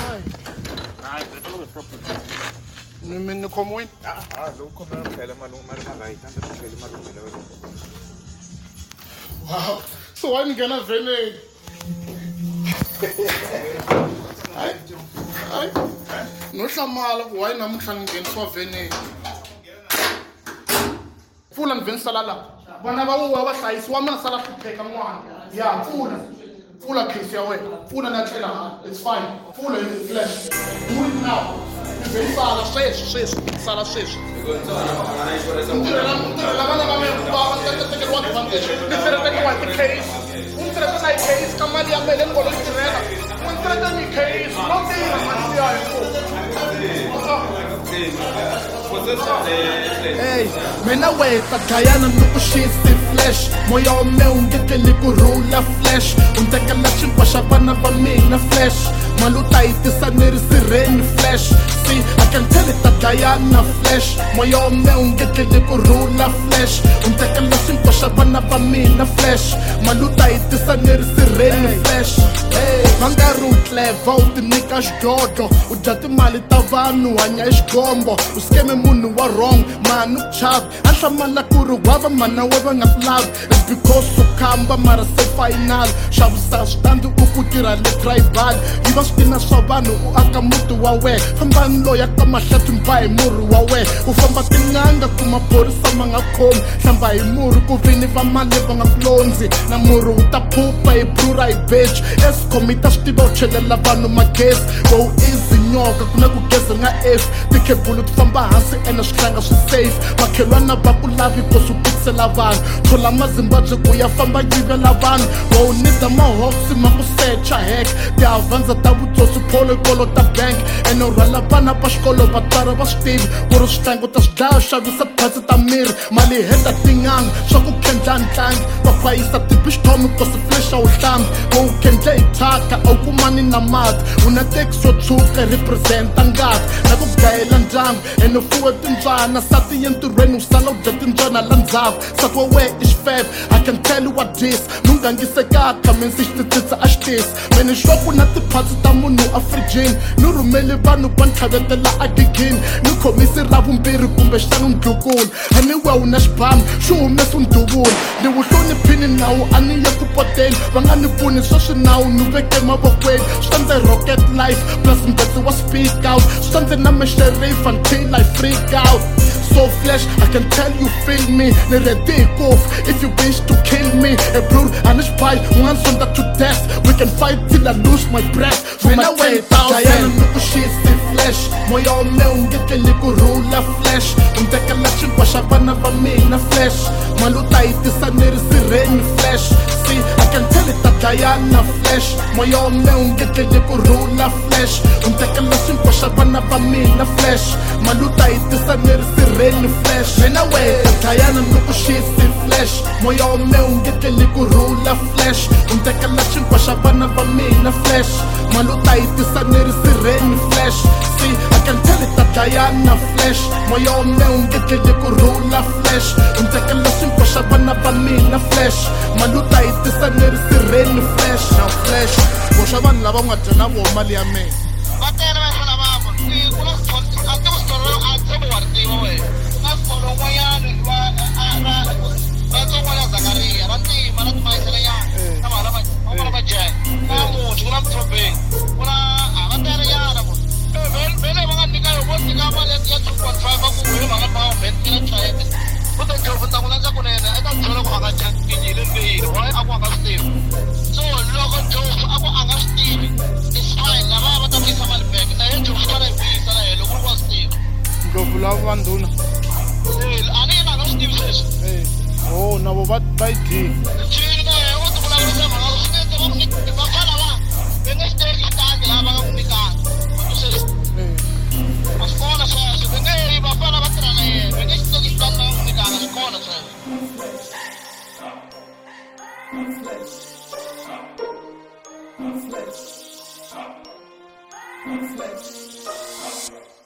Nej, det är dåligt proppet. Men nu kommer in. Ja, då kommer de fälla malung med de här rejtan. De fäller malung med det. Wow. So I'm gonna finish. Ay. No hlamala why namuhla ngingeniswa veni. Pfula ni veni sala la. Vana va uwa va hlayisi wa mina sala hlupheka n'wana. Ya pfula case ya wena. Pfula na tlela. It's fine. Pfula in the flesh. Do it now. Veni sala sweswi. Sala sweswi. Ntirhela vana va mina ku va va tekeriwa advantage. Ni tirheteliwa hi ti-case. Un tirheta na hi case ka mali ya mina ngolo ni tirhela. Un tirheta ni case. No tirha mali ya Hey, mina weta dlayana loko xisi flash moya wa me wu ngeteli ku rhula flash u tekela xinkwa xa vana va mina flash mali u ta yi tisa ni ri sirheni flash see I can tell it ta dlayana flash moya wa me wu ngeteli ku rhula flash u tekela xinkwa xa vana va mina flash mali u ta yi tisa ni ri sirheni flash hey va nga ri u clever u ti nyika xidlodlo u dya timali ta vanhu hanya hi xigombo u skeme munhu wa wrong manu chav a hlamala ku ri wava mana we va nga love it's because u khamba mara se final xavisa switandi u ku tirha le tribal yi va switina swa vanhu u aka muti wa we fambani loya ka mahlati mba hi murhi wa we u famba tin'anga ku maphorisa ma nga khomi hlamba hi murhi ku vini va mali va nga klondzi na murhi wu ta phupha hi brura hi bitch escom yi ta swi tiva u chelela vanhu magezi wo easy nyoka ku na ku gezi nga f tikhebulu ti famba hansi ene switlanga swi safe makhelwana va ku lavi ko swi tikisela vanhu thola mazimbabwe ku ya famba yivela vanhu wo nida mahawks ma ku secha hek tiavanza ta vutsotsi pholokolo ta bank ene u rhwala vana va xikolo vatswari va swi tivi ku ri switlangu ta swi dlaya xavisa phatsi ta miri mali heta tin'anga swa ku khendla ntlangi va khwayisa tibixtomi ko swi flesha wu hlambi wo u khendle hi thyaka a wu kumani na mati u na teki swo tshuka representa ngati na ku gayela ndyangu ene u fuwe timbyana sati ye ntirhweni u sala u dya timbyana la ndzhaku sati wa we i xifeve I can tell you what this mungangisekaka mensi xititsitsa a xi tisi meni xoku na tiphatsi ta munhu afrijini ni rhumeli vanhu va ntlhavetela a gigini ni khomisi ra vumbirhi kumbe xitanu ndlukulu a ni we u na xibamu xi humesi nduvula ni wu hloniphini nawu a ni ye ku poteni va nga ni pfuni swa swinawu ni veke mavokweni swi ta ndzi rocket life plus mbetsi wa speak out swi ta ndzi na mexerifa until I freak out so flesh I can tell you feel me ni ready off if you wish to kill me a brur and it's pie one sonda to death we can fight till I lose my breath for my 10,000 look shit flesh moya wa me wu ngeteli ku rhula flash u tekela xinkwa xa vana va mina flash mali u ta yi tisa ni ri sirheni flash see I can tell it ta dlayana flash moya wa me wu ngeteli ku rhula flash u tekela xinkwa xa vana va mina flash mali u ta yi tisa ni ri sirheni flash mina we ta dlayana loko xisi flash moya wa me wu ngeteli ku rhula flash u tekela xinkwa xa vana va mina flash mali u ta yi tisa ni ri sirheni flash see I can tell it ta dlayana flash moya wa me wu ngeteli ku rhula flash u tekela xinkwa xa vana va mina flash mali u ta yi tisa ni ri sirheni flash na flash boxa vanhu lava u nga dya na vona mali ya mina ndlovula vandhuna oh navo va yi dyi Flex.